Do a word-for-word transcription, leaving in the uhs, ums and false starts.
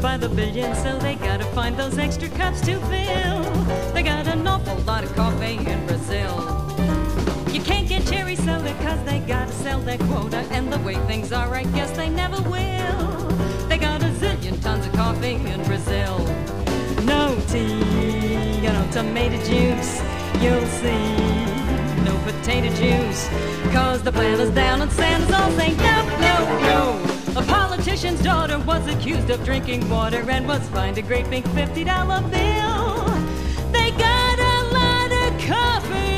by the billion, so they gotta find those extra cups to fill. They got an awful lot of coffee in Brazil. You can't get cherry soda cause they gotta sell their quota, and the way things are I guess they never will. They got a zillion tons of coffee in Brazil. No tea, you know, tomato juice, you'll see. No potato juice, cause the plant is down and Santa's all saying no, no, no. A politician's daughter was accused of drinking water and was fined a great big fifty dollar bill. They got a lot of coffee